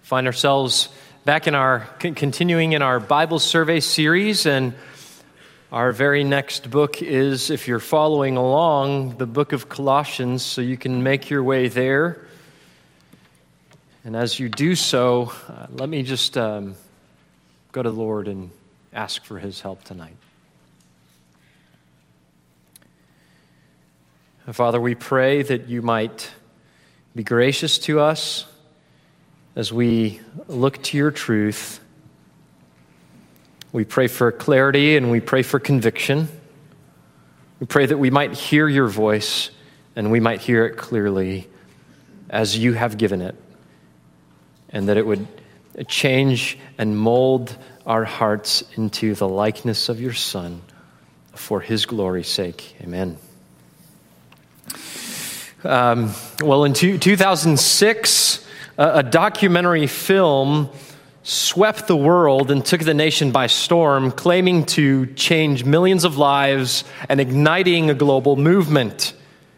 Find ourselves back in our continuing in our Bible survey series, and our very next book is, if you're following along, the book of Colossians, so you can make your way there. And as you do so, let me just go to the Lord and ask for his help tonight. Father, we pray that you might be gracious to us as we look to your truth. We pray for clarity and we pray for conviction. We pray that we might hear your voice and we might hear it clearly as you have given it, and that it would change and mold our hearts into the likeness of your Son for his glory's sake. Amen. Well, in 2006, a documentary film swept the world and took the nation by storm, claiming to change millions of lives and igniting a global movement.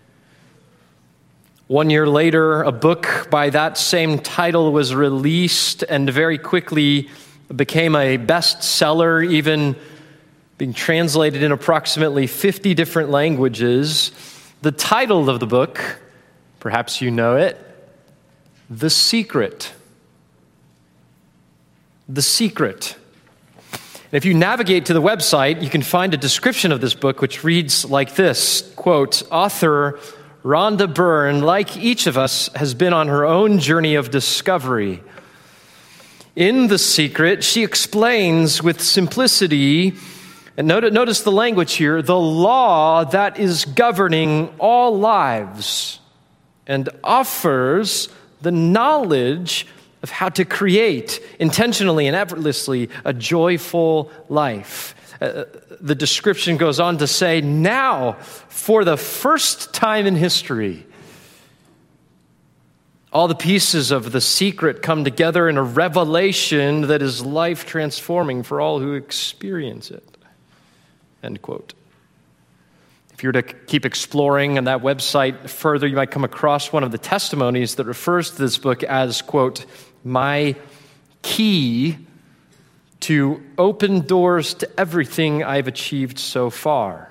1 year later, a book by that same title was released and very quickly became a bestseller, even being translated in approximately 50 different languages. The title of the book, perhaps you know it, The Secret. The Secret. And if you navigate to the website, you can find a description of this book, which reads like this, quote, "Author Rhonda Byrne, like each of us, has been on her own journey of discovery. In The Secret, she explains with simplicity, and notice the language here, the law that is governing all lives, and offers the knowledge of how to create intentionally and effortlessly a joyful life." The description goes on to say, now, for the first time in history, all the pieces of The Secret come together in a revelation that is life-transforming for all who experience it. End quote. If you were to keep exploring on that website further, you might come across one of the testimonies that refers to this book as, quote, "my key to open doors to everything I've achieved so far."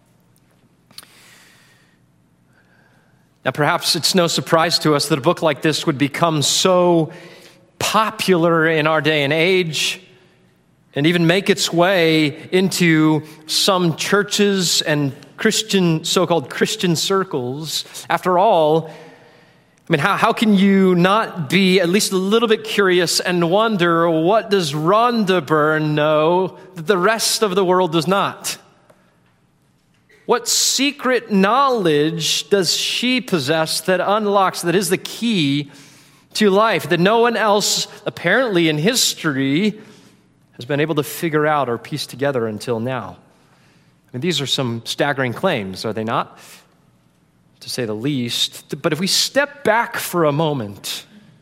Now, perhaps it's no surprise to us that a book like this would become so popular in our day and age, and even make its way into some churches and so-called Christian circles. After all, I mean, how can you not be at least a little bit curious and wonder, what does Rhonda Byrne know that the rest of the world does not? What secret knowledge does she possess that unlocks, that is the key to life, that no one else apparently in history has been able to figure out or piece together until now? I mean, these are some staggering claims, are they not? To say the least. But if we step back for a moment,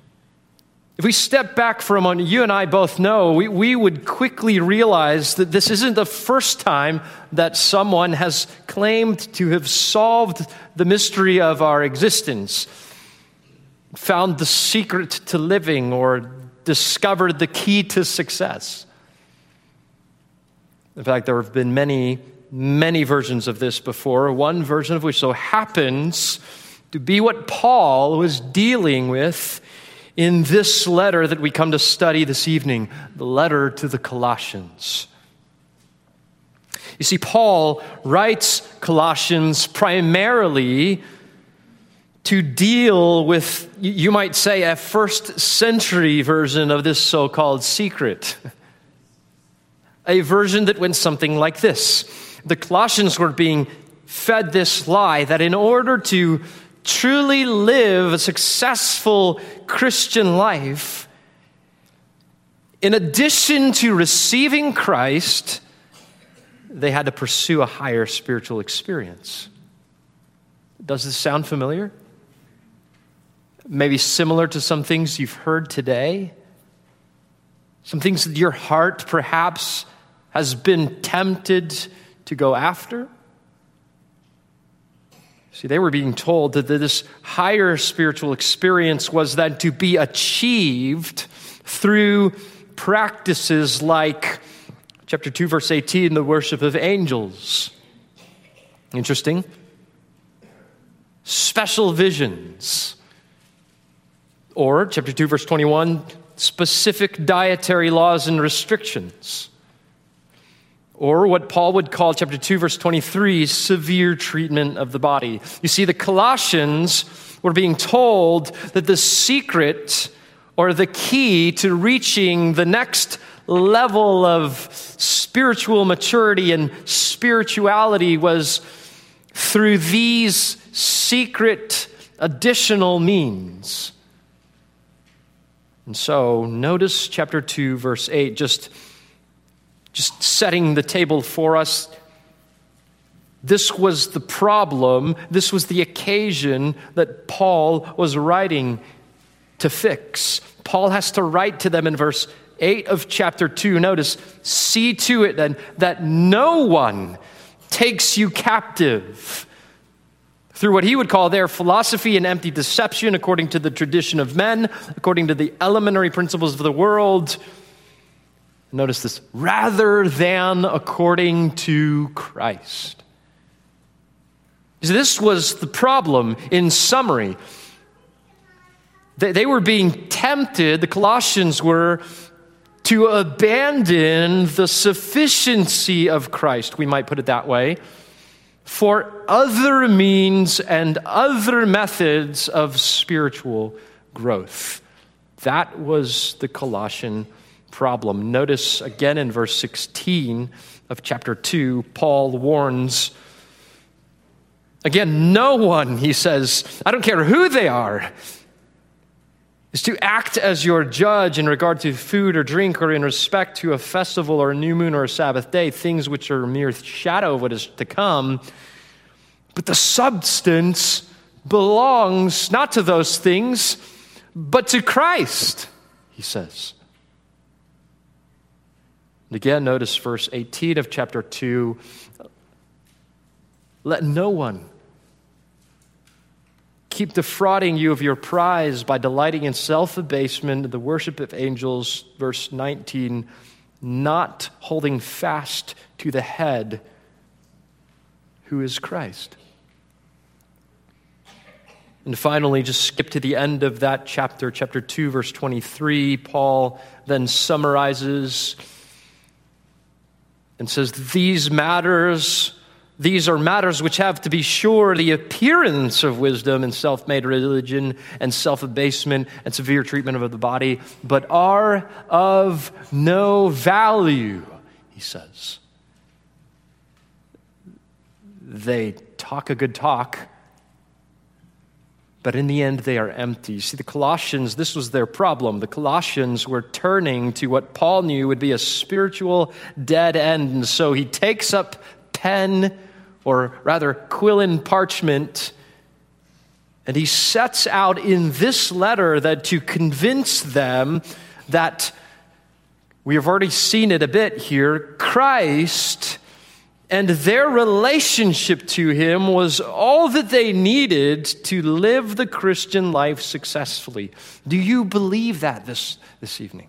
you and I both know, we would quickly realize that this isn't the first time that someone has claimed to have solved the mystery of our existence, found the secret to living, or discovered the key to success. In fact, there have been many versions of this before, one version of which so happens to be what Paul was dealing with in this letter that we come to study this evening, the letter to the Colossians. You see, Paul writes Colossians primarily to deal with, you might say, a first century version of this so-called secret. A version that went something like this. The Colossians were being fed this lie that in order to truly live a successful Christian life, in addition to receiving Christ, they had to pursue a higher spiritual experience. Does this sound familiar? Maybe similar to some things you've heard today? Some things that your heart perhaps has been tempted to go after? See, they were being told that this higher spiritual experience was then to be achieved through practices like chapter 2, verse 18, the worship of angels. Interesting. Special visions. Or chapter 2, verse 21, specific dietary laws and restrictions. Or what Paul would call, chapter 2, verse 23, severe treatment of the body. You see, the Colossians were being told that the secret or the key to reaching the next level of spiritual maturity and spirituality was through these secret additional means. And so notice chapter 2, verse 8, just setting the table for us. This was the problem. This was the occasion that Paul was writing to fix. Paul has to write to them in verse 8 of chapter 2. Notice, see to it then that no one takes you captive through what he would call their philosophy and empty deception, according to the tradition of men, according to the elementary principles of the world. Notice this, rather than according to Christ. So this was the problem in summary. They were being tempted, the Colossians were, to abandon the sufficiency of Christ, we might put it that way, for other means and other methods of spiritual growth. That was the Colossian problem. Notice again in verse 16 of chapter 2, Paul warns, again, no one, he says, I don't care who they are, is to act as your judge in regard to food or drink or in respect to a festival or a new moon or a Sabbath day, things which are a mere shadow of what is to come. But the substance belongs not to those things, but to Christ, he says. And again, notice verse 18 of chapter 2. Let no one keep defrauding you of your prize by delighting in self-abasement, the worship of angels, verse 19, not holding fast to the head, who is Christ. And finally, just skip to the end of that chapter 2, verse 23. Paul then summarizes and says, these are matters which have, to be sure, the appearance of wisdom and self-made religion and self-abasement and severe treatment of the body, but are of no value, he says. They talk a good talk, but in the end they are empty. See, the Colossians, this was their problem. The Colossians were turning to what Paul knew would be a spiritual dead end, and so he takes up pen, or rather quill and parchment, and he sets out in this letter that to convince them that, we have already seen it a bit here, Christ and their relationship to him was all that they needed to live the Christian life successfully. Do you believe that this evening?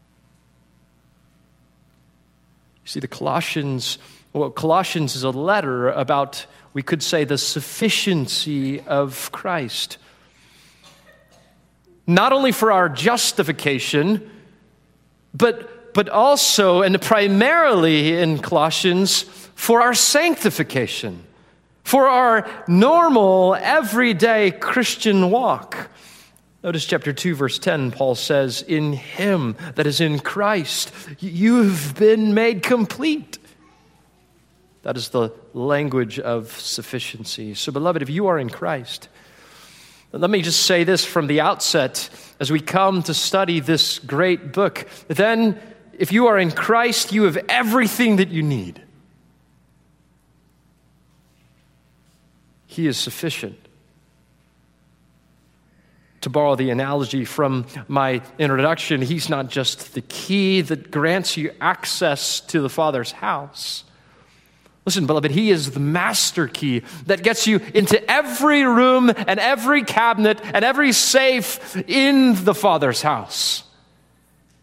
You see, the Colossians is a letter about, we could say, the sufficiency of Christ. Not only for our justification, but also and primarily in Colossians for our sanctification, for our normal, everyday Christian walk. Notice chapter 2, verse 10, Paul says, in him, that is in Christ, you've been made complete. That is the language of sufficiency. So, beloved, if you are in Christ, let me just say this from the outset as we come to study this great book. Then, if you are in Christ, you have everything that you need. He is sufficient. To borrow the analogy from my introduction, he's not just the key that grants you access to the Father's house. Listen, beloved, he is the master key that gets you into every room and every cabinet and every safe in the Father's house.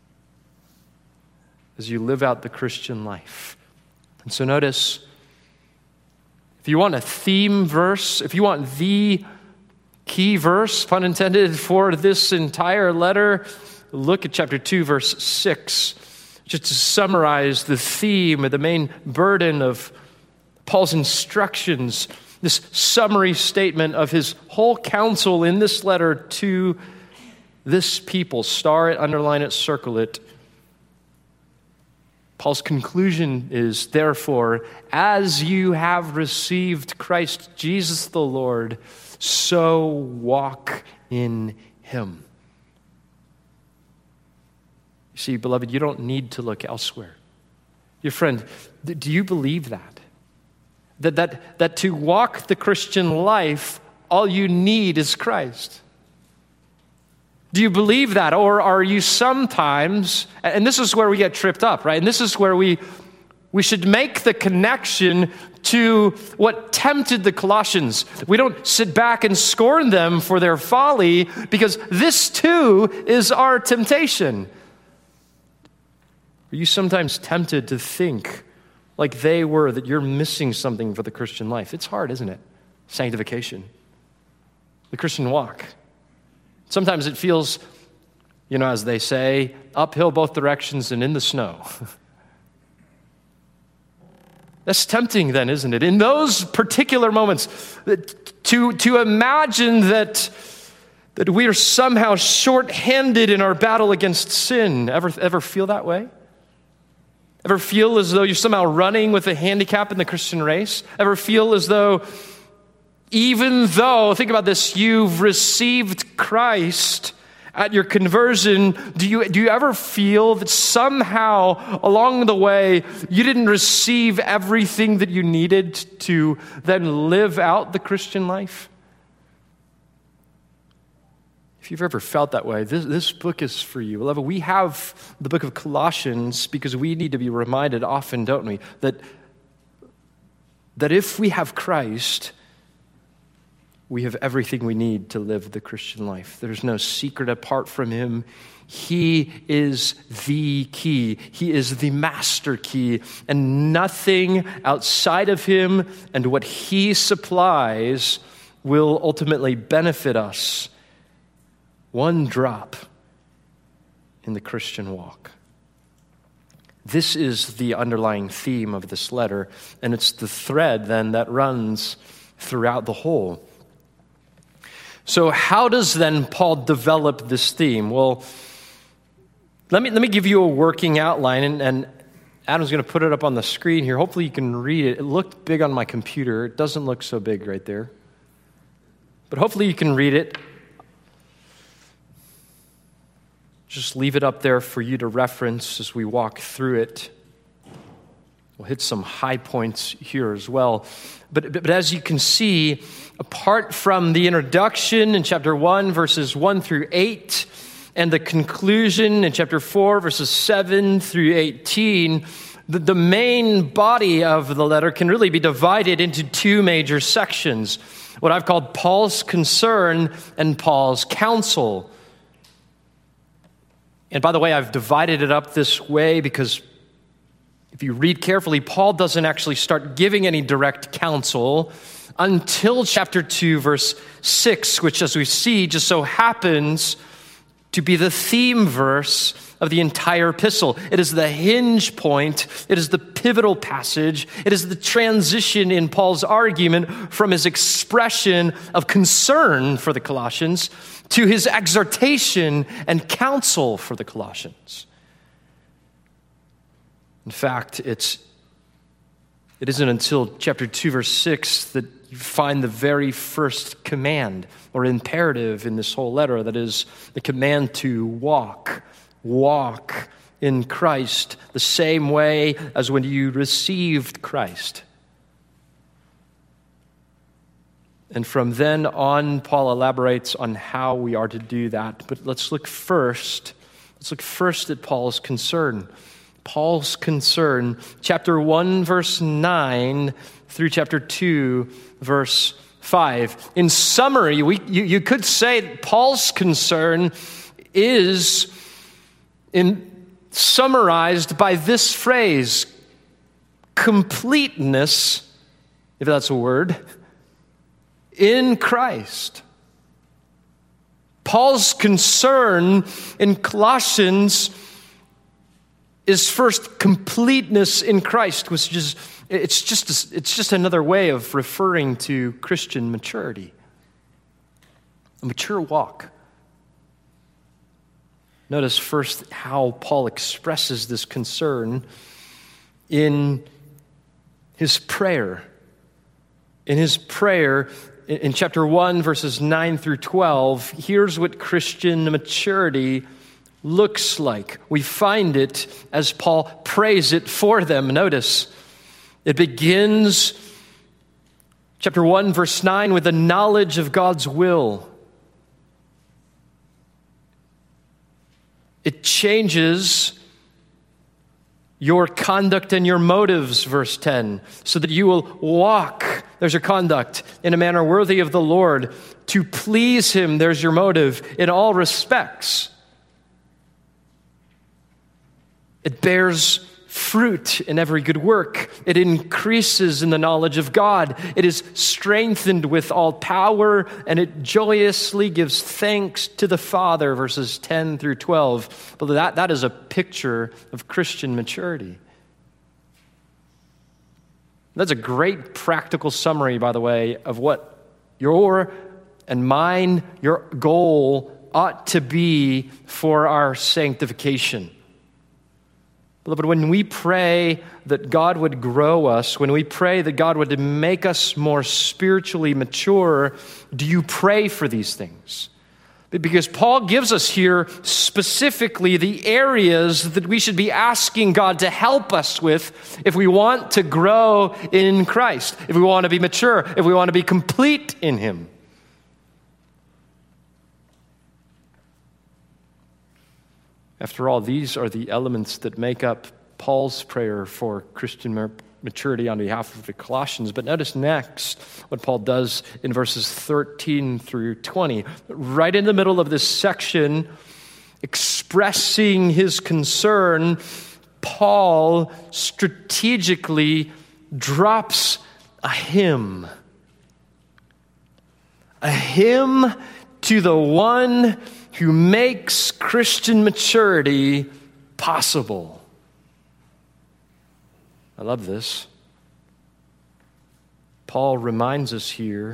as you live out the Christian life. And so notice, if you want a theme verse, if you want the key verse, pun intended, for this entire letter, look at chapter 2, verse 6, just to summarize the theme or the main burden of Paul's instructions, this summary statement of his whole counsel in this letter to this people. Star it, underline it, circle it. Paul's conclusion is, therefore, as you have received Christ Jesus the Lord, so walk in him. You see, beloved, you don't need to look elsewhere. Your friend, do you believe that? That to walk the Christian life, all you need is Christ? Do you believe that? Or are you sometimes, and this is where we get tripped up, right? And this is where we should make the connection to what tempted the Colossians. We don't sit back and scorn them for their folly, because this too is our temptation. Are you sometimes tempted to think like they were, that you're missing something for the Christian life? It's hard, isn't it? Sanctification. The Christian walk. Sometimes it feels, as they say, uphill both directions and in the snow. That's tempting then, isn't it? In those particular moments, to imagine that we are somehow short-handed in our battle against sin. Ever feel that way? Ever feel as though you're somehow running with a handicap in the Christian race? Ever feel as though, even though, think about this, you've received Christ at your conversion, do you ever feel that somehow along the way you didn't receive everything that you needed to then live out the Christian life? If you've ever felt that way, this book is for you. Beloved, we have the book of Colossians because we need to be reminded often, don't we, that if we have Christ, we have everything we need to live the Christian life. There's no secret apart from him. He is the key. He is the master key. And nothing outside of him and what he supplies will ultimately benefit us one drop in the Christian walk. This is the underlying theme of this letter, and it's the thread then that runs throughout the whole. So how does then Paul develop this theme? Well, let me give you a working outline, and Adam's going to put it up on the screen here. Hopefully you can read it. It looked big on my computer. It doesn't look so big right there. But hopefully you can read it. Just leave it up there for you to reference as we walk through it. We'll hit some high points here as well. But as you can see, apart from the introduction in chapter 1, verses 1 through 8, and the conclusion in chapter 4, verses 7 through 18, the main body of the letter can really be divided into two major sections, what I've called Paul's concern and Paul's counsel. And by the way, I've divided it up this way because if you read carefully, Paul doesn't actually start giving any direct counsel until chapter 2, verse 6, which, as we see, just so happens to be the theme verse of the entire epistle. It is the hinge point. It is the pivotal passage. It is the transition in Paul's argument from his expression of concern for the Colossians to his exhortation and counsel for the Colossians. In fact, it isn't until chapter 2, verse 6 that you find the very first command or imperative in this whole letter, that is the command to walk in Christ the same way as when you received Christ. And from then on, Paul elaborates on how we are to do that. But let's look first at Paul's concern. Paul's concern, chapter 1, verse 9 through chapter 2, verse 5. In summary, you could say that Paul's concern is, in summarized by this phrase, completeness, if that's a word, in Christ. Paul's concern in Colossians is first completeness in Christ, which is it's just another way of referring to Christian maturity, a mature walk. Notice first how Paul expresses this concern in his prayer. In his prayer, in chapter 1, verses 9 through 12, here's what Christian maturity looks like. We find it as Paul prays it for them. Notice, it begins, chapter 1, verse 9, with the knowledge of God's will. It changes your conduct and your motives, verse 10, so that you will walk, there's your conduct, in a manner worthy of the Lord, to please Him, there's your motive, in all respects. It bears fruit in every good work. It increases in the knowledge of God. It is strengthened with all power, and it joyously gives thanks to the Father, verses 10 through 12. But that is a picture of Christian maturity. That's a great practical summary, by the way, of what your and mine, your goal ought to be for our sanctification. But when we pray that God would grow us, when we pray that God would make us more spiritually mature, do you pray for these things? Because Paul gives us here specifically the areas that we should be asking God to help us with if we want to grow in Christ, if we want to be mature, if we want to be complete in Him. After all, these are the elements that make up Paul's prayer for Christian maturity on behalf of the Colossians. But notice next what Paul does in verses 13 through 20. Right in the middle of this section, expressing his concern, Paul strategically drops a hymn. A hymn to the one who makes Christian maturity possible. I love this. Paul reminds us here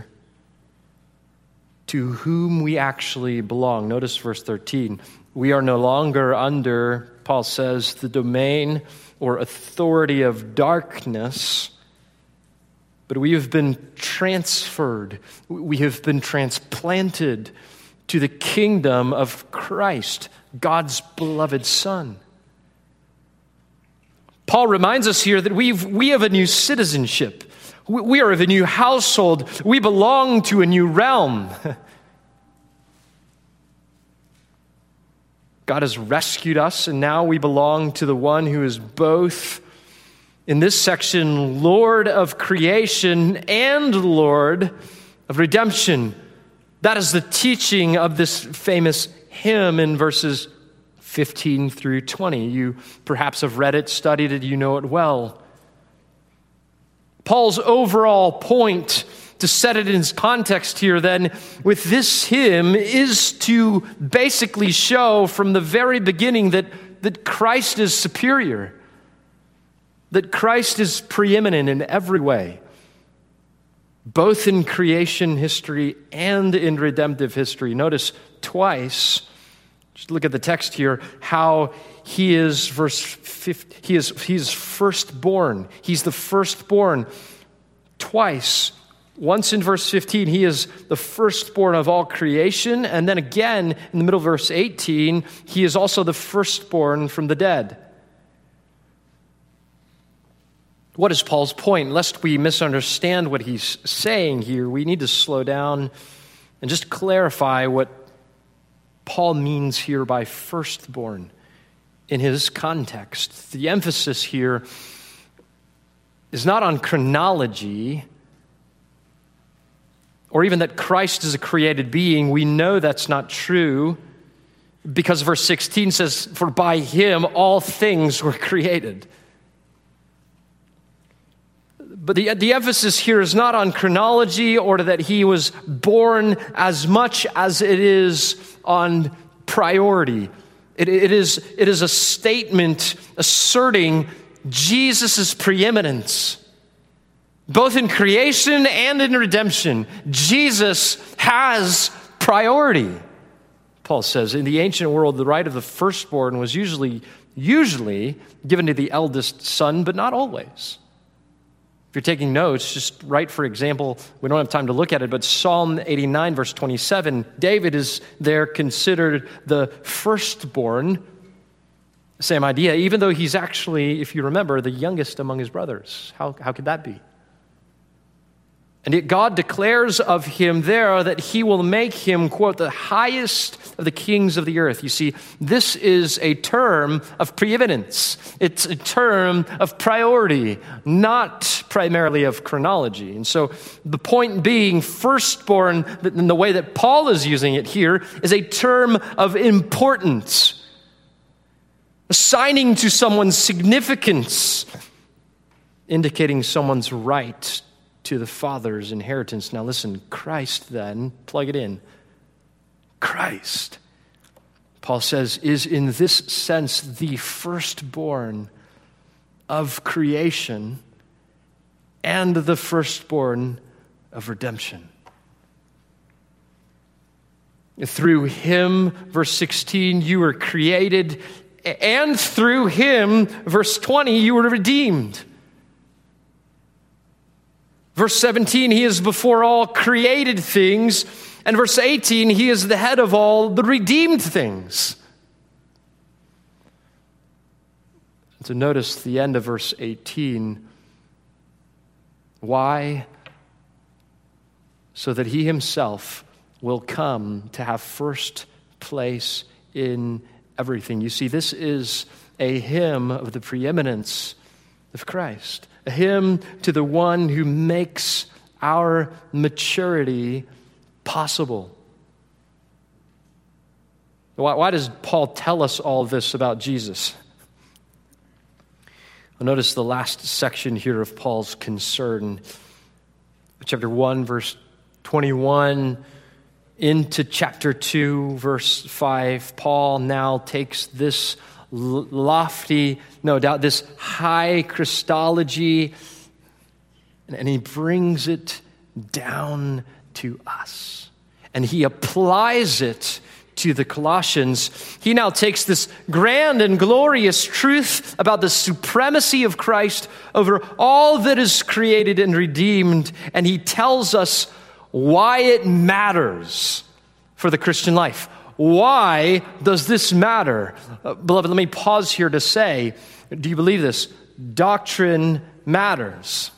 to whom we actually belong. Notice verse 13. We are no longer under, Paul says, the domain or authority of darkness, but we have been transferred. We have been transplanted to the kingdom of Christ, God's beloved Son. Paul reminds us here that we have a new citizenship. We are of a new household. We belong to a new realm. God has rescued us, and now we belong to the one who is both, in this section, Lord of creation and Lord of redemption. That is the teaching of this famous hymn in verses 15 through 20. You perhaps have read it, studied it, you know it well. Paul's overall point, to set it in its context here then, with this hymn is to basically show from the very beginning that Christ is superior, that Christ is preeminent in every way, both in creation history and in redemptive history. Notice twice, just look at the text here, how he is, verse 15, he is firstborn. He's the firstborn. Twice. Once in verse 15, he is the firstborn of all creation. And then again, in the middle of verse 18, he is also the firstborn from the dead. What is Paul's point? Lest we misunderstand what he's saying here, we need to slow down and just clarify what Paul means here by firstborn in his context. The emphasis here is not on chronology or even that Christ is a created being. We know that's not true. Because verse 16 says, for by him all things were created. But the emphasis here is not on chronology or that he was born as much as it is on priority. It is a statement asserting Jesus' preeminence. Both in creation and in redemption, Jesus has priority. Paul says, in the ancient world, the right of the firstborn was usually given to the eldest son, but not always. If you're taking notes, just write, for example, we don't have time to look at it, but Psalm 89, verse 27, David is there considered the firstborn. Same idea, even though he's actually, if you remember, the youngest among his brothers. How could that be? And yet God declares of him there that he will make him, quote, the highest of the kings of the earth. You see, this is a term of preeminence. It's a term of priority, not primarily of chronology. And so the point being, firstborn, in the way that Paul is using it here, is a term of importance, assigning to someone's significance, indicating someone's right to the Father's inheritance. Now listen, Christ then, plug it in. Christ, Paul says, is in this sense the firstborn of creation and the firstborn of redemption. Through him, verse 16, you were created, and through him, verse 20, you were redeemed. Verse 17, he is before all created things. And verse 18, he is the head of all the redeemed things. So notice the end of verse 18. Why? So that he himself will come to have first place in everything. You see, this is a hymn of the preeminence of Christ. A hymn to the one who makes our maturity possible. Why does Paul tell us all this about Jesus? Well, notice the last section here of Paul's concern. Chapter 1, verse 21, into chapter 2, verse 5, Paul now takes this lofty, no doubt, this high Christology, and he brings it down to us. And he applies it to the Colossians. He now takes this grand and glorious truth about the supremacy of Christ over all that is created and redeemed, and he tells us why it matters for the Christian life. Why does this matter? Beloved, let me pause here to say, do you believe this? Doctrine matters.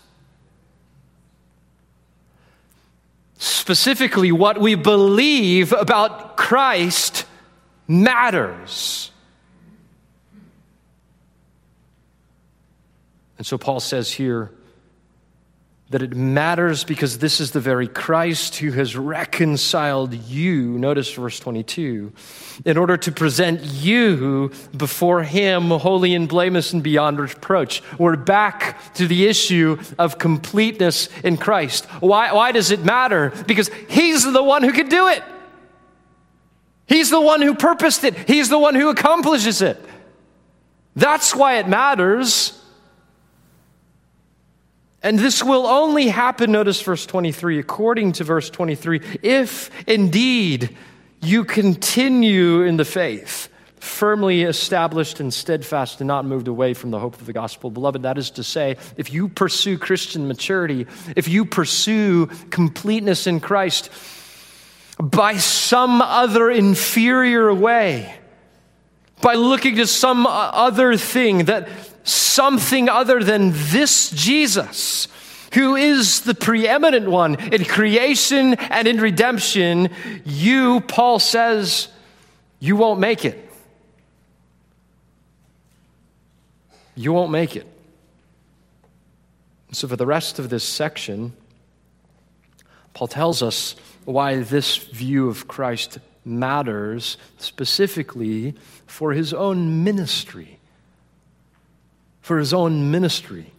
Specifically, what we believe about Christ matters. And so Paul says here that it matters because this is the very Christ who has reconciled you, notice verse 22, in order to present you before him holy and blameless and beyond reproach. We're back to the issue of completeness in Christ. Why does it matter? Because he's the one who can do it. He's the one who purposed it. He's the one who accomplishes it. That's why it matters. And this will only happen, notice verse 23, according to verse 23, if indeed you continue in the faith, firmly established and steadfast and not moved away from the hope of the gospel. Beloved, that is to say, if you pursue Christian maturity, if you pursue completeness in Christ by some other inferior way, by looking to some other thing, that something other than this Jesus, who is the preeminent one in creation and in redemption, you, Paul says, you won't make it. You won't make it. So for the rest of this section, Paul tells us why this view of Christ matters specifically for his own ministry. For his own ministry.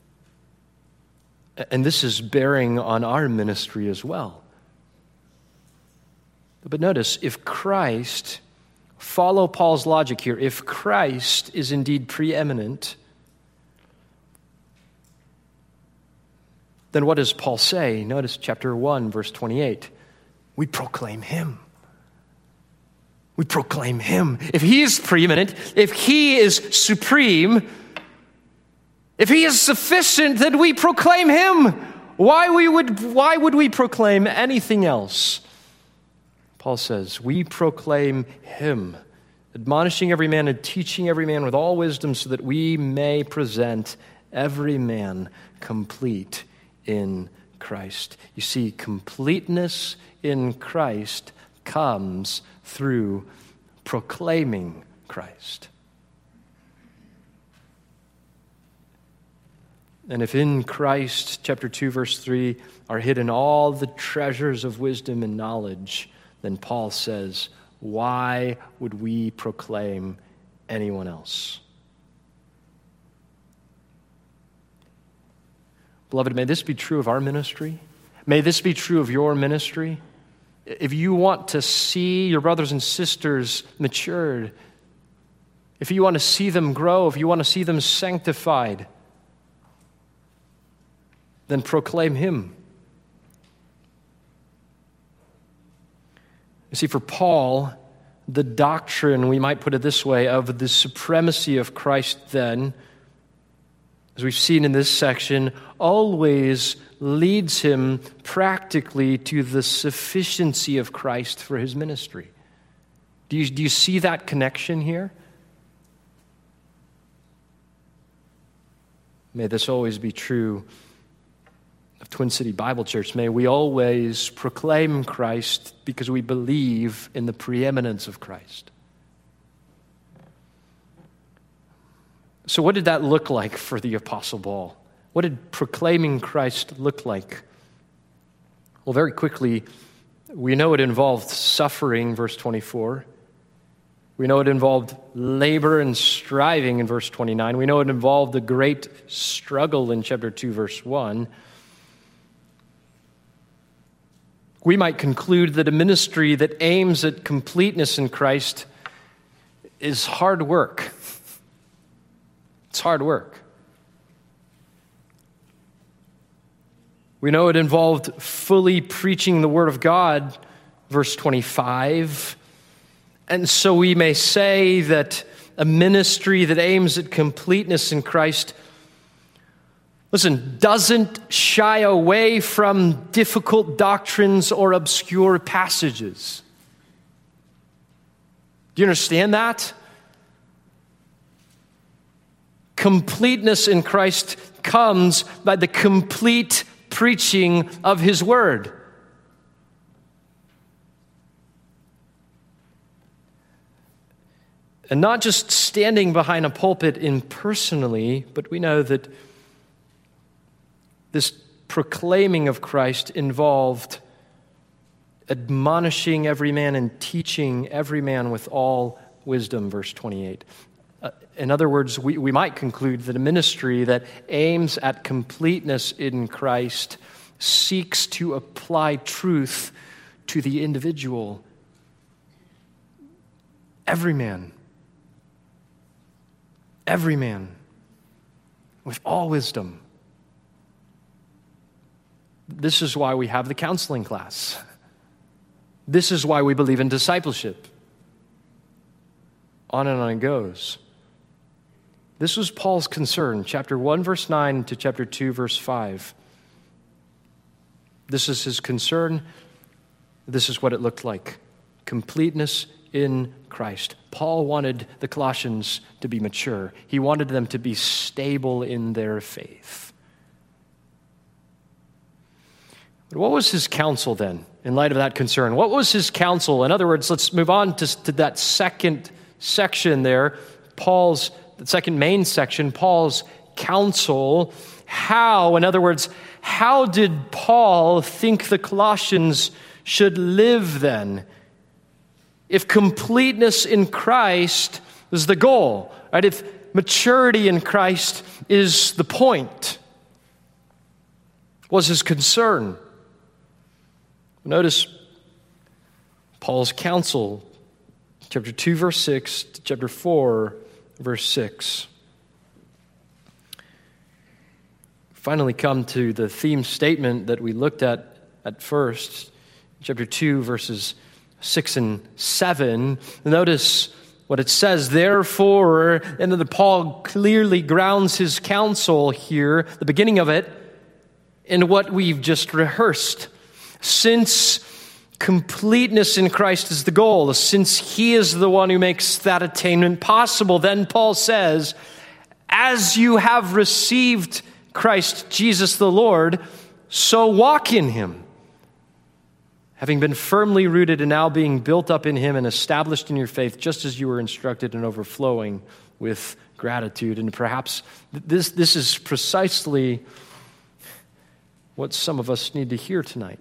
And this is bearing on our ministry as well. But notice, if Christ, follow Paul's logic here, if Christ is indeed preeminent, then what does Paul say? Notice chapter 1, verse 28. We proclaim him. We proclaim him. If he is preeminent, if he is supreme, if he is sufficient, then we proclaim him. Why would we proclaim anything else? Paul says, we proclaim him, admonishing every man and teaching every man with all wisdom, so that we may present every man complete in Christ. You see, completeness in Christ comes through proclaiming Christ. And if in Christ, chapter 2, verse 3, are hidden all the treasures of wisdom and knowledge, then Paul says, why would we proclaim anyone else? Beloved, may this be true of our ministry. May this be true of your ministry. If you want to see your brothers and sisters matured, if you want to see them grow, if you want to see them sanctified, then proclaim him. You see, for Paul, the doctrine, we might put it this way, of the supremacy of Christ then, as we've seen in this section, always leads him practically to the sufficiency of Christ for his ministry. Do you see that connection here? May this always be true of Twin City Bible Church. May we always proclaim Christ because we believe in the preeminence of Christ. So what did that look like for the Apostle Paul? What did proclaiming Christ look like? Well, very quickly, we know it involved suffering, verse 24. We know it involved labor and striving in verse 29. We know it involved a great struggle in chapter 2, verse 1. We might conclude that a ministry that aims at completeness in Christ is hard work. It's hard work. We know it involved fully preaching the Word of God, verse 25. And so we may say that a ministry that aims at completeness in Christ, listen, doesn't shy away from difficult doctrines or obscure passages. Do you understand that? Completeness in Christ comes by the complete preaching of his word. And not just standing behind a pulpit impersonally, but we know that this proclaiming of Christ involved admonishing every man and teaching every man with all wisdom, verse 28. In other words, we might conclude that a ministry that aims at completeness in Christ seeks to apply truth to the individual. Every man with all wisdom. This is why we have the counseling class. This is why we believe in discipleship. On and on it goes. This was Paul's concern, chapter 1, verse 9 to chapter 2, verse 5. This is his concern. This is what it looked like. Completeness in Christ. Paul wanted the Colossians to be mature. He wanted them to be stable in their faith. But what was his counsel then, in light of that concern? What was his counsel? In other words, let's move on to that second section there, the second main section, Paul's counsel. How, in other words, how did Paul think the Colossians should live then? if completeness in Christ is the goal, right? If maturity in Christ is the point, was his concern. Notice Paul's counsel, chapter 2, verse 6, to chapter 4, verse 6. Finally come to the theme statement that we looked at first, chapter 2, verses 6 and 7. Notice what it says, therefore, and then Paul clearly grounds his counsel here, the beginning of it, in what we've just rehearsed. Since completeness in Christ is the goal, since he is the one who makes that attainment possible, then Paul says, as you have received Christ Jesus the Lord, so walk in him, having been firmly rooted and now being built up in him and established in your faith, just as you were instructed and overflowing with gratitude. And perhaps this is precisely what some of us need to hear tonight.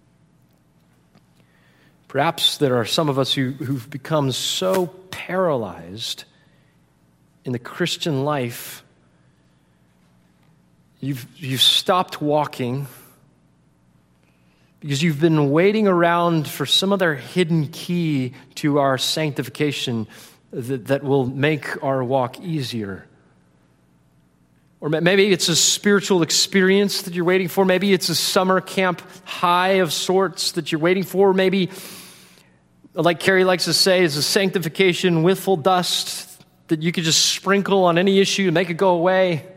Perhaps there are some of us who've become so paralyzed in the Christian life, you've stopped walking because you've been waiting around for some other hidden key to our sanctification that will make our walk easier. Or maybe it's a spiritual experience that you're waiting for. Maybe it's a summer camp high of sorts that you're waiting for. Maybe, like Carrie likes to say, it's a sanctification whiffle dust that you could just sprinkle on any issue and make it go away.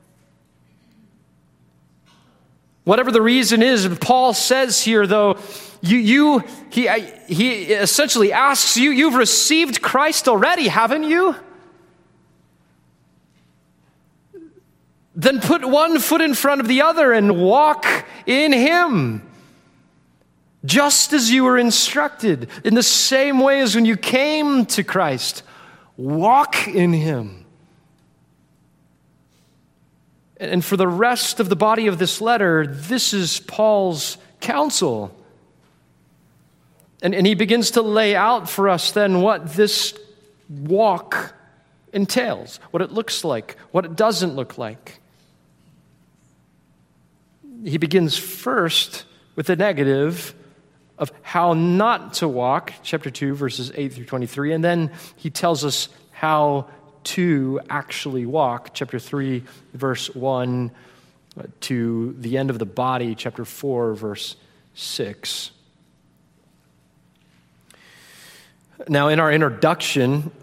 Whatever the reason is, Paul says here, though, he essentially asks you, you've received Christ already, haven't you? Then put one foot in front of the other and walk in him, just as you were instructed, in the same way as when you came to Christ. Walk in him. And for the rest of the body of this letter, this is Paul's counsel. And he begins to lay out for us then what this walk entails, what it looks like, what it doesn't look like. He begins first with the negative of how not to walk, chapter 2, verses 8 through 23, and then he tells us how to actually walk, chapter 3, verse 1, to the end of the body, chapter 4, verse 6. Now, in our introduction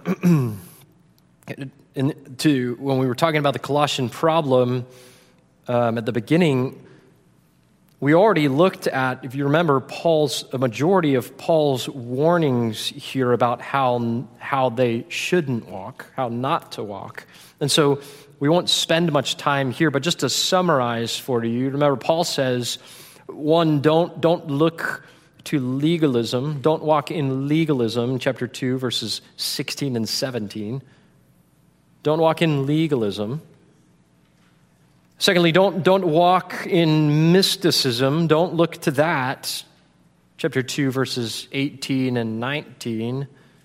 to when we were talking about the Colossian problem at the beginning, we already looked at, if you remember, a majority of Paul's warnings here about how they shouldn't walk, how not to walk. And so we won't spend much time here, but just to summarize for you, remember Paul says, one, don't look to legalism, don't walk in legalism, chapter 2, verses 16 and 17. Don't walk in legalism. Secondly, don't walk in mysticism. Don't look to that. Chapter 2, verses 18 and 19.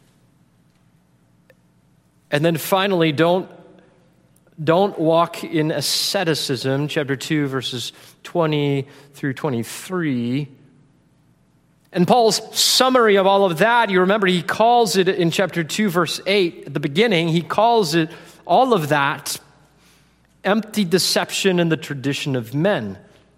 And then finally, don't walk in asceticism. Chapter 2, verses 20 through 23. And Paul's summary of all of that, you remember he calls it in chapter 2, verse 8, at the beginning, he calls it all of that empty deception and the tradition of men.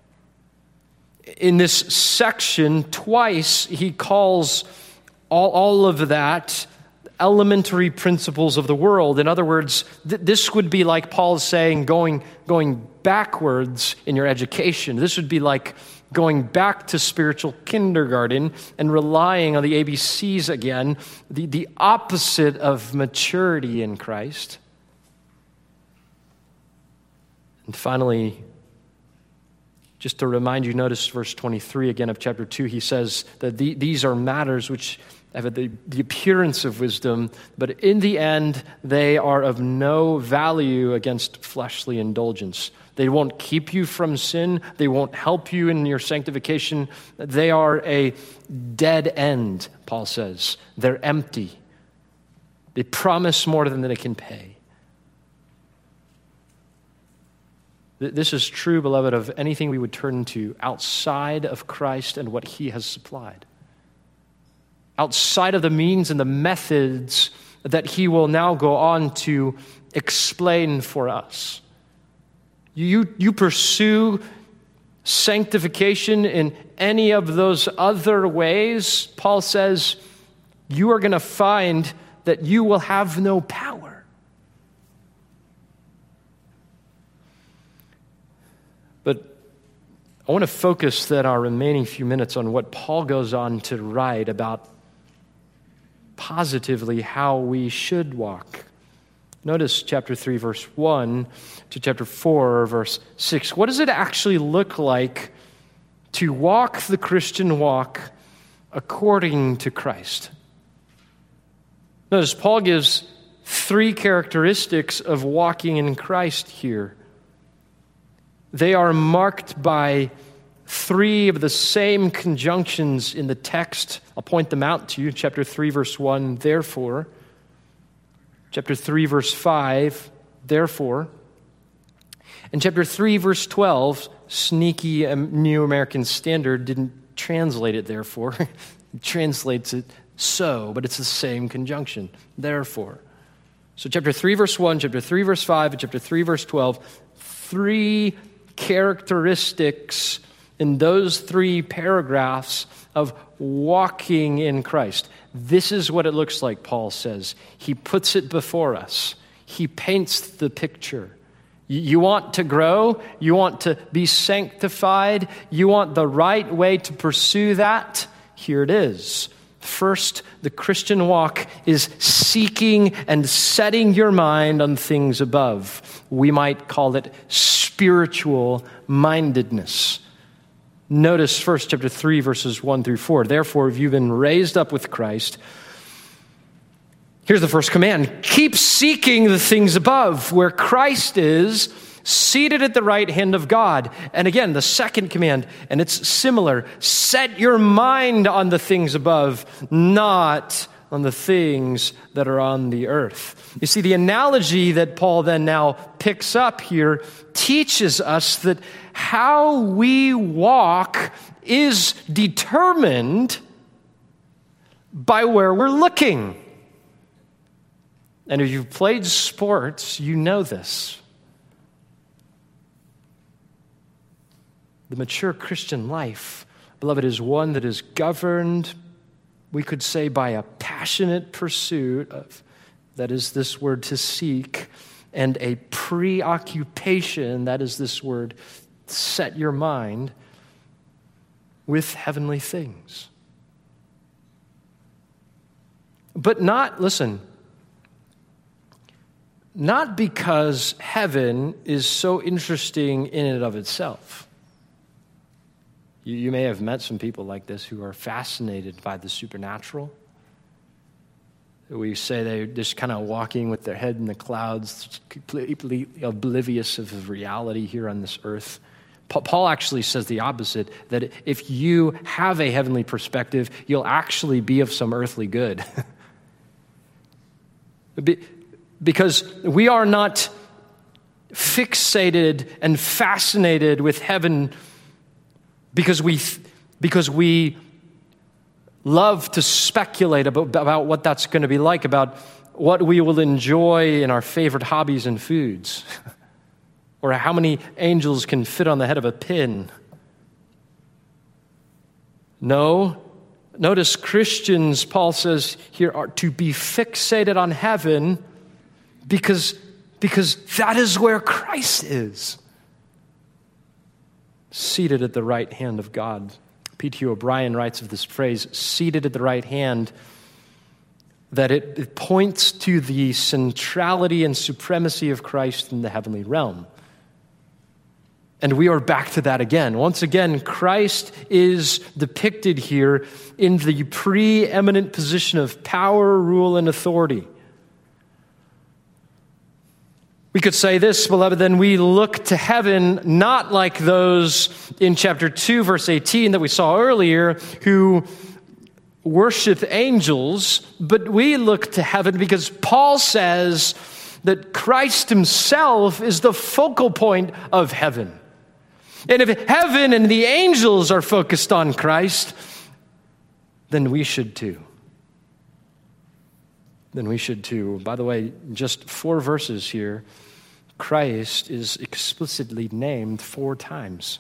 In this section, twice, he calls all of that elementary principles of the world. In other words, this would be like Paul saying going backwards in your education. This would be like going back to spiritual kindergarten and relying on the ABCs again, the opposite of maturity in Christ. And finally, just to remind you, notice verse 23 again of chapter 2, he says that these are matters which have the appearance of wisdom, but in the end, they are of no value against fleshly indulgence. They won't keep you from sin. They won't help you in your sanctification. They are a dead end, Paul says. They're empty. They promise more than they can pay. This is true, beloved, of anything we would turn to outside of Christ and what he has supplied. Outside of the means and the methods that he will now go on to explain for us. You pursue sanctification in any of those other ways, Paul says, you are going to find that you will have no power. But I want to focus then our remaining few minutes on what Paul goes on to write about positively how we should walk. Notice chapter 3, verse 1 to chapter 4, verse 6. What does it actually look like to walk the Christian walk according to Christ? Notice Paul gives 3 characteristics of walking in Christ here. They are marked by 3 of the same conjunctions in the text. I'll point them out to you. Chapter 3, verse 1, therefore. Chapter 3, verse 5, therefore. And chapter 3, verse 12, sneaky New American Standard didn't translate it therefore. It translates it so, but it's the same conjunction, therefore. So chapter 3, verse 1, chapter 3, verse 5, and chapter 3, verse 12, 3 characteristics in those 3 paragraphs of walking in Christ. This is what it looks like, Paul says. He puts it before us. He paints the picture. You want to grow? You want to be sanctified? You want the right way to pursue that? Here it is. First, the Christian walk is seeking and setting your mind on things above. We might call it spiritual mindedness. Notice first chapter 3, verses 1 through 4. Therefore, if you've been raised up with Christ, here's the first command. Keep seeking the things above, where Christ is, seated at the right hand of God. And again, the second command, and it's similar. Set your mind on the things above, not on the things that are on the earth. You see, the analogy that Paul then now picks up here teaches us that how we walk is determined by where we're looking. And if you've played sports, you know this. The mature Christian life, beloved, is one that is governed, we could say, by a passionate pursuit of, that is this word to seek, and a preoccupation, that is this word, set your mind, with heavenly things. But not because heaven is so interesting in and of itself. You may have met some people like this who are fascinated by the supernatural. We say they're just kind of walking with their head in the clouds, completely oblivious of reality here on this earth. Paul actually says the opposite, that if you have a heavenly perspective, you'll actually be of some earthly good. Because we are not fixated and fascinated with heaven because we love to speculate about what that's going to be like, about what we will enjoy in our favorite hobbies and foods, or how many angels can fit on the head of a pin. No. Notice Christians, Paul says here, are to be fixated on heaven because that is where Christ is, seated at the right hand of God. P.T. O'Brien writes of this phrase, seated at the right hand, that it points to the centrality and supremacy of Christ in the heavenly realm. And we are back to that again. Once again, Christ is depicted here in the preeminent position of power, rule, and authority. We could say this, beloved, then we look to heaven not like those in chapter 2, verse 18 that we saw earlier, who worship angels, but we look to heaven because Paul says that Christ himself is the focal point of heaven. And if heaven and the angels are focused on Christ, then we should too. Then we should too. By the way, just 4 verses here, Christ is explicitly named 4 times.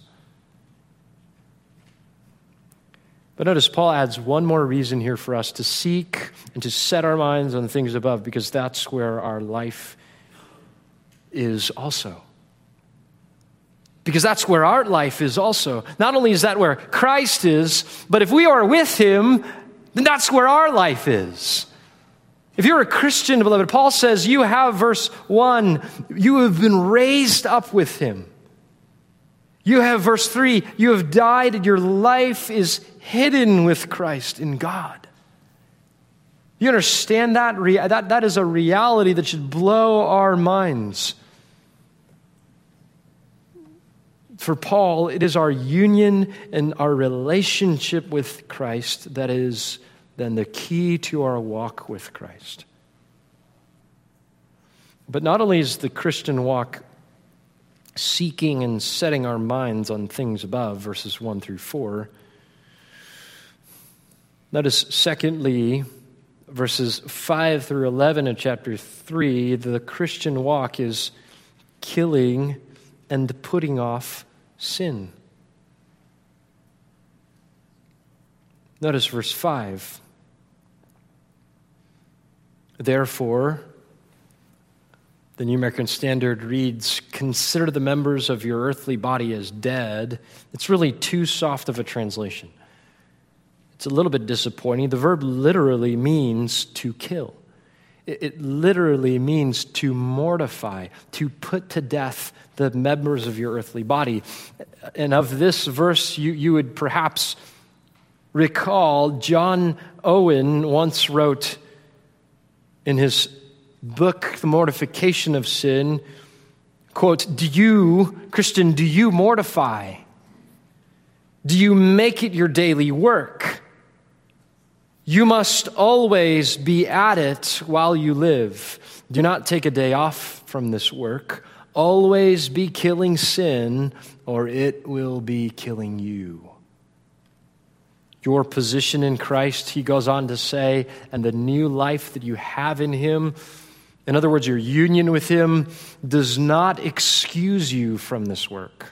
But notice Paul adds one more reason here for us to seek and to set our minds on things above, because that's where our life is also. Because that's where our life is also. Not only is that where Christ is, but if we are with him, then that's where our life is. If you're a Christian, beloved, Paul says you have, verse 1, you have been raised up with him. You have, verse 3, you have died and your life is hidden with Christ in God. You understand that? That is a reality that should blow our minds. For Paul, it is our union and our relationship with Christ that is then the key to our walk with Christ. But not only is the Christian walk seeking and setting our minds on things above, verses 1 through 4, notice, secondly, verses 5 through 11 of chapter 3, the Christian walk is killing and putting off sin. Notice verse 5. Therefore, the New American Standard reads, consider the members of your earthly body as dead. It's really too soft of a translation. It's a little bit disappointing. The verb literally means to kill. It literally means to mortify, to put to death the members of your earthly body. And of this verse, you would perhaps recall John Owen once wrote in his book, The Mortification of Sin, quote, do you, Christian, do you mortify? Do you make it your daily work? You must always be at it while you live. Do not take a day off from this work. Always be killing sin, or it will be killing you. Your position in Christ, he goes on to say, and the new life that you have in him, in other words, your union with him, does not excuse you from this work.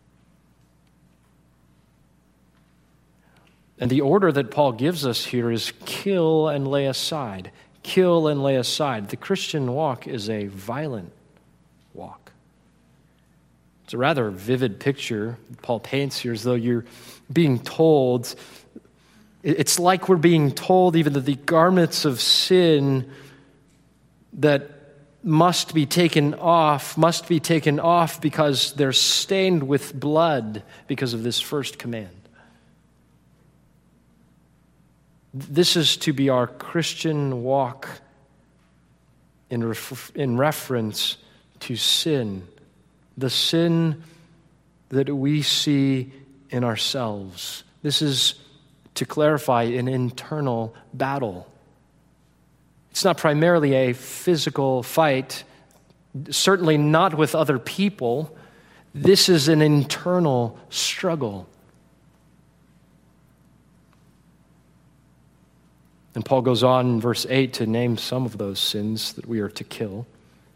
And the order that Paul gives us here is kill and lay aside. Kill and lay aside. The Christian walk is a violent walk. It's a rather vivid picture Paul paints here, as though you're being told, it's like we're being told even that the garments of sin that must be taken off because they're stained with blood because of this first command. This is to be our Christian walk in reference to sin, the sin that we see in ourselves. This is, to clarify, an internal battle. It's not primarily a physical fight, certainly not with other people. This is an internal struggle. And Paul goes on in verse 8 to name some of those sins that we are to kill.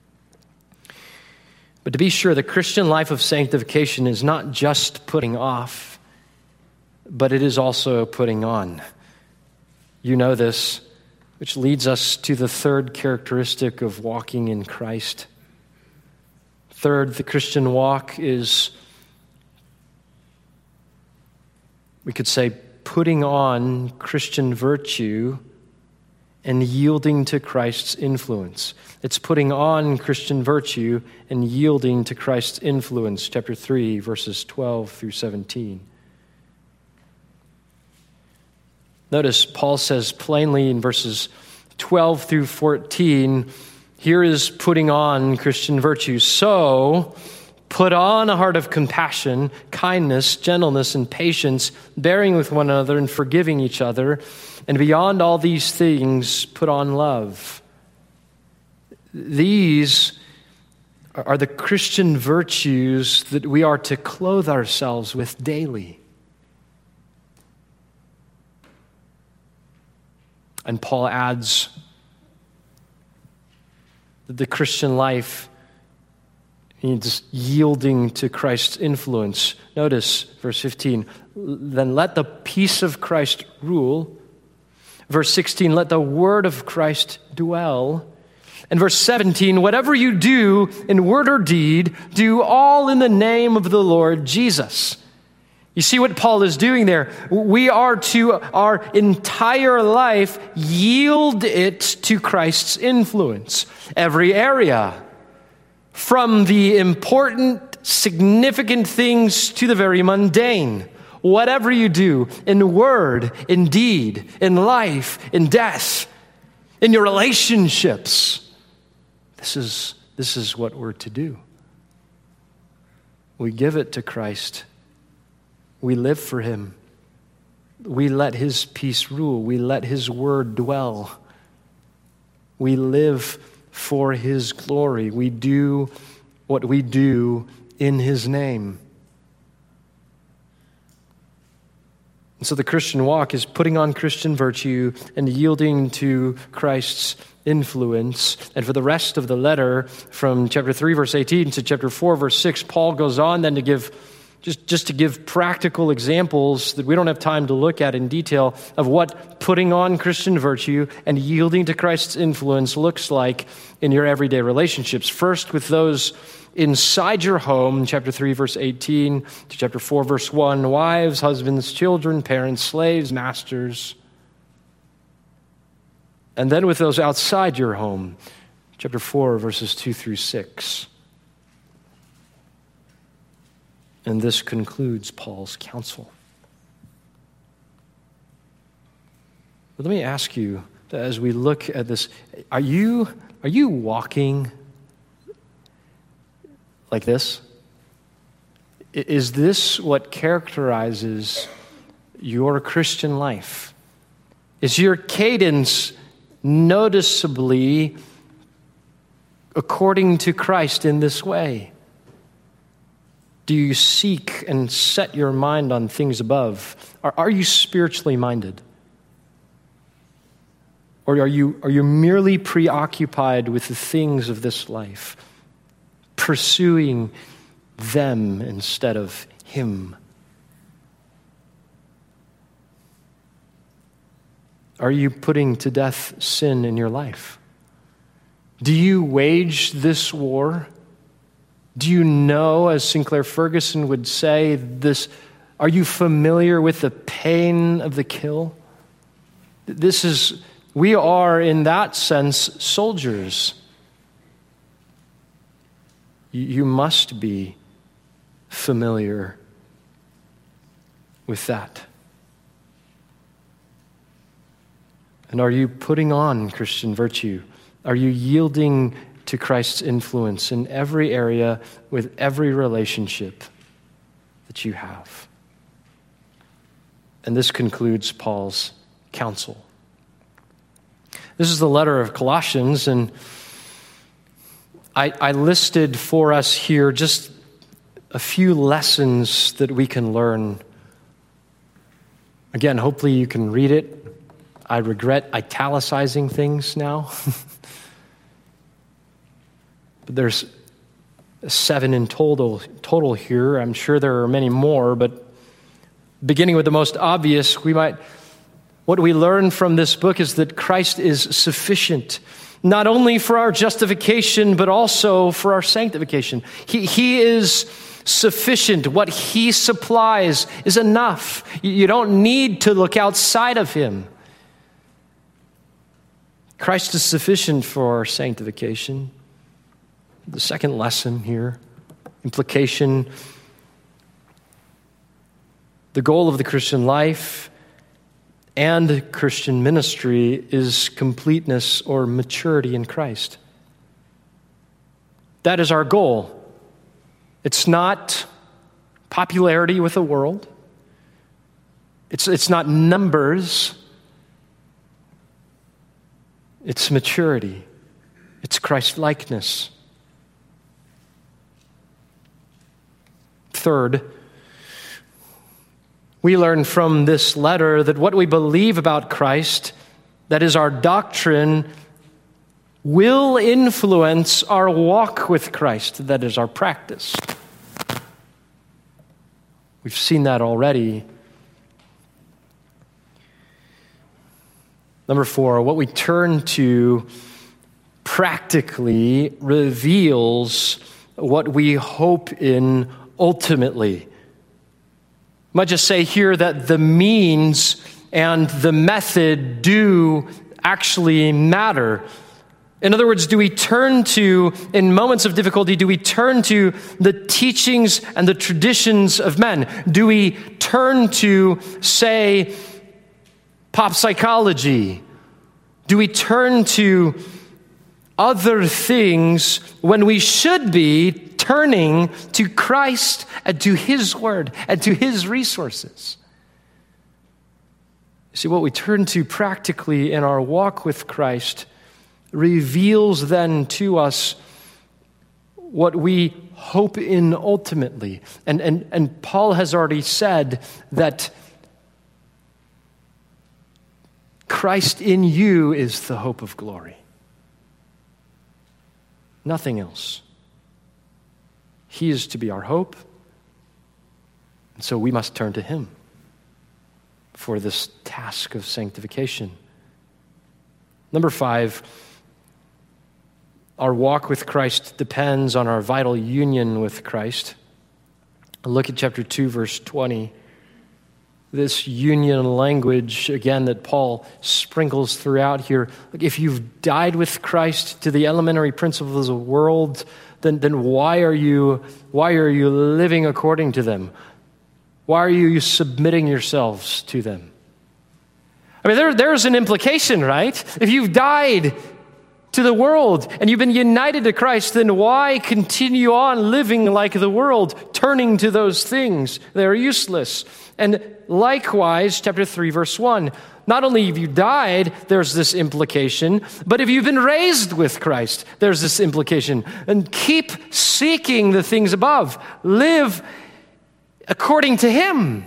But to be sure, the Christian life of sanctification is not just putting off, but it is also putting on. You know this, which leads us to the third characteristic of walking in Christ. Third, the Christian walk is, we could say, putting on Christian virtue and yielding to Christ's influence. It's putting on Christian virtue and yielding to Christ's influence. Chapter 3, verses 12 through 17. Notice Paul says plainly in verses 12 through 14, here is putting on Christian virtue. So, put on a heart of compassion, kindness, gentleness, and patience, bearing with one another and forgiving each other. And beyond all these things, put on love. These are the Christian virtues that we are to clothe ourselves with daily. And Paul adds that the Christian life means yielding to Christ's influence. Notice verse 15, then let the peace of Christ rule. Verse 16, let the word of Christ dwell. And verse 17, whatever you do in word or deed, do all in the name of the Lord Jesus. You see what Paul is doing there? We are to our entire life yield it to Christ's influence. Every area, from the important, significant things to the very mundane. Whatever you do, in word, in deed, in life, in death, in your relationships, this is what we're to do. We give it to Christ. We live for him. We let his peace rule. We let his word dwell. We live for his glory. We do what we do in his name. And so the Christian walk is putting on Christian virtue and yielding to Christ's influence. And for the rest of the letter, from chapter 3, verse 18 to chapter 4, verse 6, Paul goes on then to give just to give practical examples that we don't have time to look at in detail of what putting on Christian virtue and yielding to Christ's influence looks like in your everyday relationships. First, with those inside your home, chapter 3, verse 18 to chapter 4, verse 1, wives, husbands, children, parents, slaves, masters. And then with those outside your home, chapter 4, verses 2 through 6. And this concludes Paul's counsel. But let me ask you, as we look at this, are you walking like this? Is this what characterizes your Christian life? Is your cadence noticeably according to Christ in this way? Do you seek and set your mind on things above? Are you spiritually minded? Or are you merely preoccupied with the things of this life, pursuing them instead of him? Are you putting to death sin in your life? Do you wage this war? Do you know, as Sinclair Ferguson would say, this? Are you familiar with the pain of the kill? We are, in that sense, soldiers. You must be familiar with that. And are you putting on Christian virtue? Are you yielding to Christ's influence in every area with every relationship that you have? And this concludes Paul's counsel. This is the letter of Colossians, and I listed for us here just a few lessons that we can learn. Again, hopefully you can read it. I regret italicizing things now. But there's 7 in total here. I'm sure there are many more, but beginning with the most obvious, what we learn from this book is that Christ is sufficient, not only for our justification, but also for our sanctification. He is sufficient. What he supplies is enough. You don't need to look outside of him. Christ is sufficient for sanctification. The second lesson here, implication, the goal of the Christian life and Christian ministry is completeness or maturity in Christ. That is our goal. It's not popularity with the world. It's not numbers. It's maturity. It's Christ-likeness. Third, we learn from this letter that what we believe about Christ, that is our doctrine, will influence our walk with Christ, that is our practice. We've seen that already. Number 4, what we turn to practically reveals what we hope in ultimately. I might just say here that the means and the method do actually matter. In other words, do we turn to, in moments of difficulty, do we turn to the teachings and the traditions of men? Do we turn to, say, pop psychology? Do we turn to other things when we should be turning to Christ and to His Word and to His resources? See, what we turn to practically in our walk with Christ reveals then to us what we hope in ultimately. And Paul has already said that Christ in you is the hope of glory. Nothing else. He is to be our hope. And so we must turn to Him for this task of sanctification. Number 5, our walk with Christ depends on our vital union with Christ. Look at chapter 2, verse 20. This union language, again, that Paul sprinkles throughout here. If you've died with Christ to the elementary principles of the world, then why are you living according to them? Why are you submitting yourselves to them? I mean, there's an implication, right? If you've died to the world and you've been united to Christ, then why continue on living like the world, turning to those things? They're useless. And likewise, chapter 3, verse 1, not only have you died, there's this implication, but if you've been raised with Christ, there's this implication. And keep seeking the things above. Live according to Him.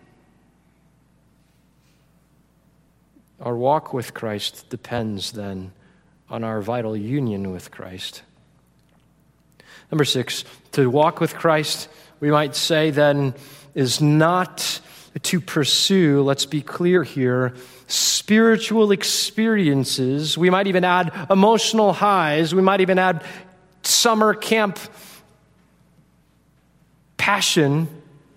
Our walk with Christ depends then on our vital union with Christ. Number 6, to walk with Christ, we might say then, is not to pursue, let's be clear here, spiritual experiences. We might even add emotional highs. We might even add summer camp passion.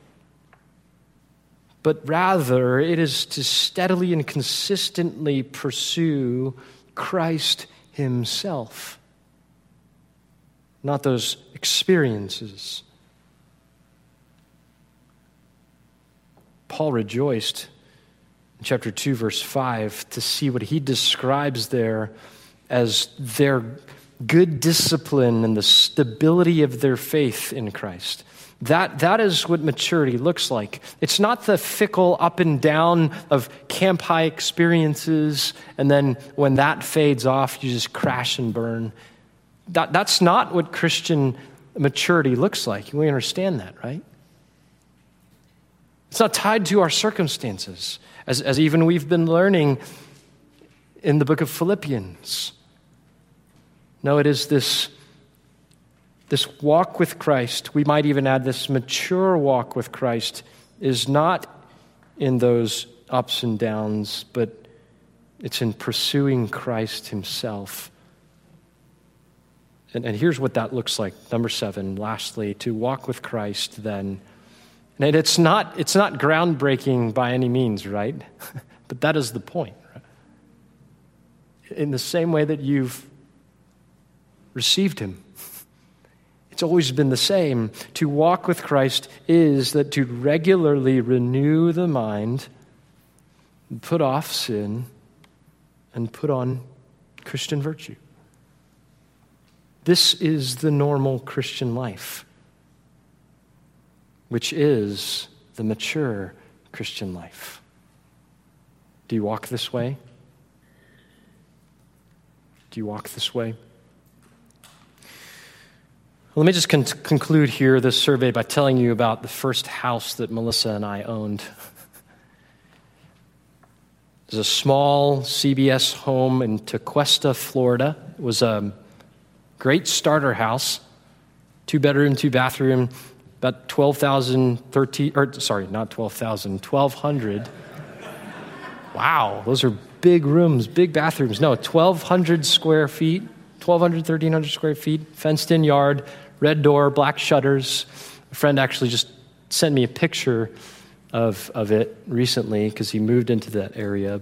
But rather, it is to steadily and consistently pursue Christ Himself, not those experiences. Paul rejoiced in chapter 2, verse 5, to see what he describes there as their good discipline and the stability of their faith in Christ. That is what maturity looks like. It's not the fickle up and down of camp high experiences, and then when that fades off, you just crash and burn. That's not what Christian maturity looks like. We understand that, right? It's not tied to our circumstances, as even we've been learning in the book of Philippians. No, it is this walk with Christ. We might even add this mature walk with Christ is not in those ups and downs, but it's in pursuing Christ Himself. And here's what that looks like. Number 7, lastly, to walk with Christ then. And it's not groundbreaking by any means, right? But that is the point. Right? in the same way that you've received him. It's always been the same. To walk with Christ is that to regularly renew the mind, put off sin, and put on Christian virtue. This is the normal Christian life, which is the mature Christian life. Do you walk this way? Do you walk this way? Well, let me just conclude here this survey by telling you about the first house that Melissa and I owned. It was a small CBS home in Tequesta, Florida. It was a great starter house, 2-bedroom, 2-bathroom, about 1,200. Wow, those are big rooms, big bathrooms. No, 1,200 square feet, 1,200, 1,300 square feet, fenced-in yard, red door, black shutters. A friend actually just sent me a picture of it recently because he moved into that area.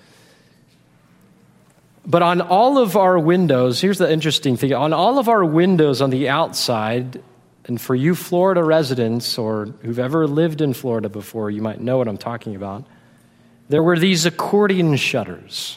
But on all of our windows, here's the interesting thing. On all of our windows on the outside, and for you Florida residents or who've ever lived in Florida before, you might know what I'm talking about. There were these accordion shutters.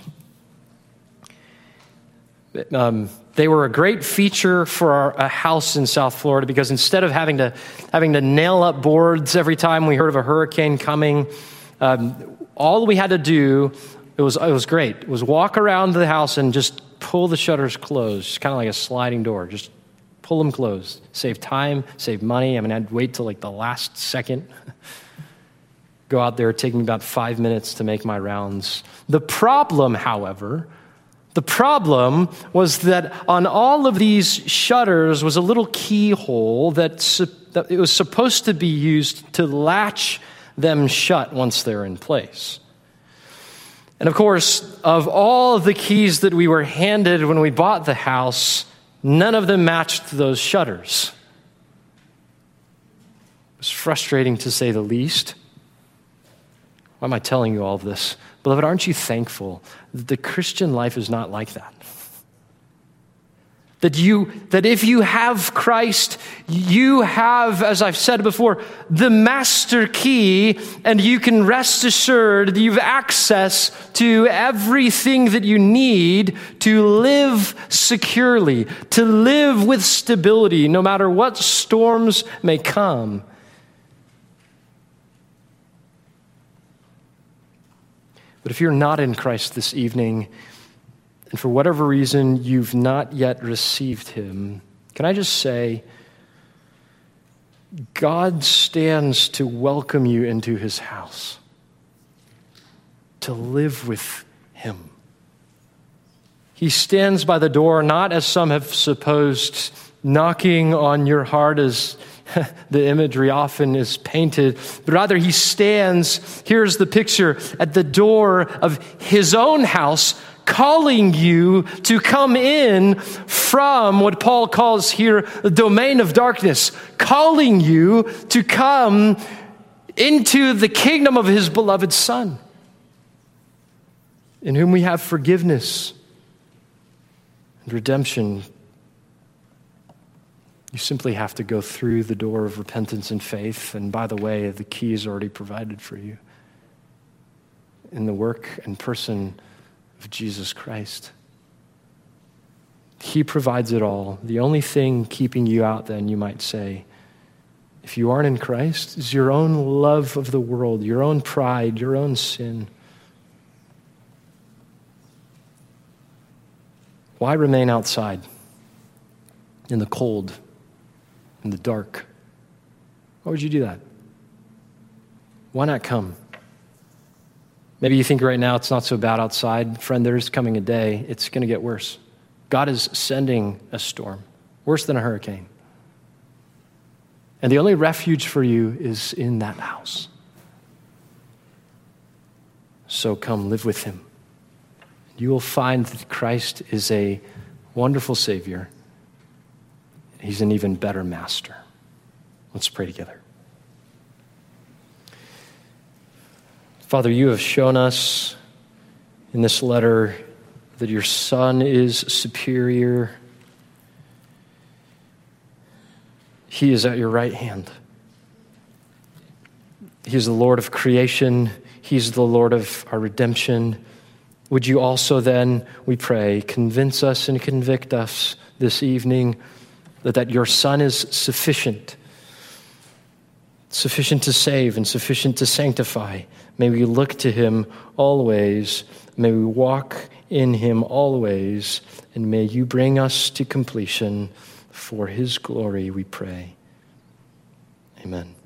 They were a great feature for a house in South Florida because instead of having to nail up boards every time we heard of a hurricane coming, all we had to do, it was great. It was walk around the house and just pull the shutters closed, just kind of like a sliding door. Just pull them closed. Save time, save money. I mean, I'd wait till like the last second. Go out there, take me about 5 minutes to make my rounds. The problem, however, was that on all of these shutters was a little keyhole that it was supposed to be used to latch them shut once they're in place. And of course, of all of the keys that we were handed when we bought the house, none of them matched those shutters. It was frustrating to say the least. Why am I telling you all of this? Beloved, aren't you thankful that the Christian life is not like that? That if you have Christ, you have, as I've said before, the master key, and you can rest assured that you've access to everything that you need to live securely, to live with stability, no matter what storms may come. But if you're not in Christ this evening, and for whatever reason you've not yet received him, can I just say, God stands to welcome you into his house, to live with him. He stands by the door, not as some have supposed, knocking on your heart as the imagery often is painted, but rather he stands, here's the picture, at the door of his own house, calling you to come in from what Paul calls here the domain of darkness, calling you to come into the kingdom of his beloved Son, in whom we have forgiveness and redemption. You simply have to go through the door of repentance and faith. And by the way, the key is already provided for you in the work and person of Jesus Christ. He provides it all. The only thing keeping you out, then, you might say, if you aren't in Christ, is your own love of the world, your own pride, your own sin. Why remain outside in the cold, in the dark? Why would you do that? Why not come? Maybe you think right now it's not so bad outside. Friend, there's coming a day, it's going to get worse. God is sending a storm, worse than a hurricane. And the only refuge for you is in that house. So come live with him. You will find that Christ is a wonderful Savior. He's an even better master. Let's pray together. Father, you have shown us in this letter that your Son is superior. He is at your right hand. He is the Lord of creation. He's the Lord of our redemption. Would you also then, we pray, convince us and convict us this evening that your Son is sufficient to save and sufficient to sanctify. May we look to him always. May we walk in him always. And may you bring us to completion for his glory, we pray. Amen.